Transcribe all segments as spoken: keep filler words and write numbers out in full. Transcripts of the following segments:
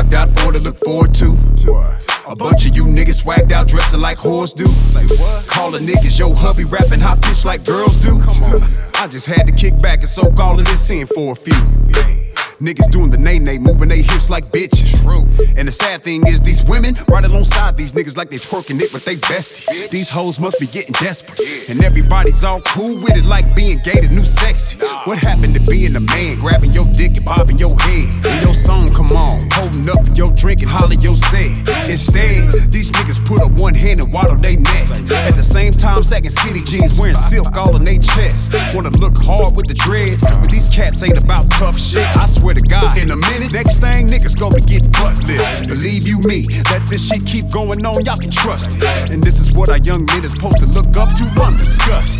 marked out for to look forward to. A bunch of you niggas swagged out dressing like whores do. Say what? Calling niggas yo hubby, rapping hot pitch like girls do. Come on. I just had to kick back and soak all of this in for a few. Niggas doing the nay-nay, moving they hips like bitches. True. And the sad thing is these women right alongside these niggas like they twerking it with they bestie. These hoes must be getting desperate. And everybody's all cool with it like being gay the new sexy. What happened to being a man, grabbing your dick and bobbing your head? When your song come on, holding up your drink and holler your say. Instead, these niggas put up one hand and waddle they neck. At the same time, sagging skinny jeans, wearing silk all on they chest. Wanna look hard with the dreads, but these cats ain't about tough shit. I swear to God, in a minute, next thing niggas gonna get buttless. Believe you me, let this shit keep going on, y'all can trust it. And this is what our young men is supposed to look up to, undiscussed.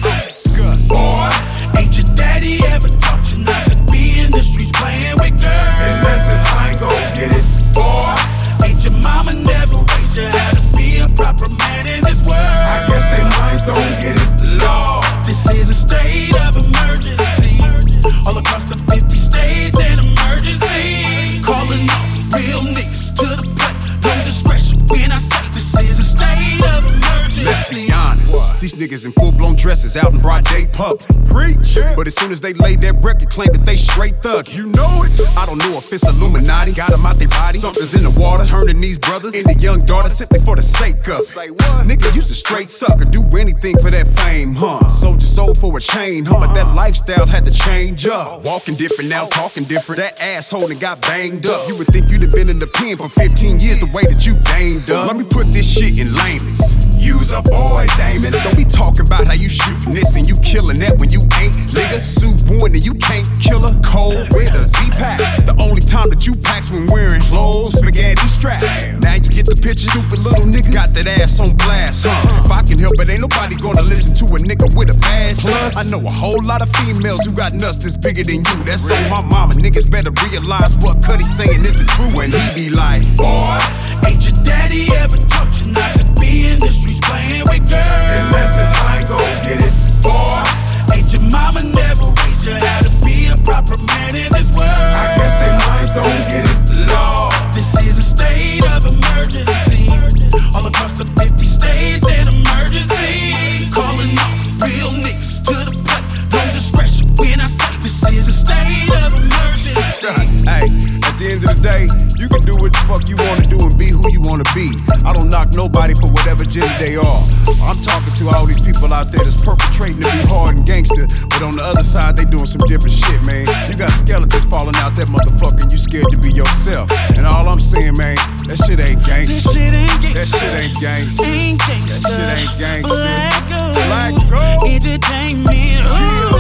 Boy, ain't your daddy ever taught you not to be in the streets playing with girls? Unless it's I ain't gon' get it. Boy, ain't your mama never raised you how to be a proper man in this world? I guess they minds don't get it. Lord, this is a state of emergency. All across the fifty states and emergency. Calling real niggas to the plate. No discretion when I say this is a state of emergency. Let's be honest, what? These niggas in full-blown dresses out in broad day public. Preach, but as soon as they lay that record, claim that they straight thug. You know it. I don't know if it's Illuminati, got them out their body. Something's in the water, turning these brothers into young daughters simply for the sake of. Say what? Nigga used to straight sucker, do anything for that fame, huh? Sold your soul for a chain, huh? But that lifestyle had to change up. Walking different now, talking different. That asshole that got banged up. You would think you'd have been in the pen for fifteen years the way that you gamed up. Let me put this shit in layman's. Use a boy, Damon. Don't be talking about how you shooting this and you killing that when you ain't. Nigga, Sue Boone and you can't kill her. Cold with a Z-Pack. The only time that you packs when wearing clothes, spaghetti strap. Now you get the picture, stupid little nigga. Got that ass on blast, huh? If I can help it, ain't nobody gonna listen to a nigga with a fast. Plus, I know a whole lot of females who got nuts that's bigger than you. That's on my mama. Niggas better realize what Cuddy saying is the truth. When he be like, boy, ain't your daddy ever taught you not to be in the streets playing with girls? Unless it's I ain't gon' get it. Boy, ain't your mama never raised you how to be a proper man in this world? I guess they minds don't get it. Lord, this is a state of emergency. All across the fifty states and emergency. Calling off real niggas to the plate. No discretion when I say this is a state of emergency. Hey, at the end of the day, you can do what the fuck you wanna do and be who you wanna be. I don't knock nobody for whatever gender they are. I'm talking to all these people out there that's perpetrating to be hard and gangster, but on the other side, they doing some different shit, man. You got skeletons falling out that motherfucker and you scared to be yourself. And all I'm saying, man, that shit ain't gangsta. This shit ain't gangsta. That shit ain't gangsta. Ain't gangsta. That shit ain't gangsta. Let go. Let go. Entertainment. Yeah.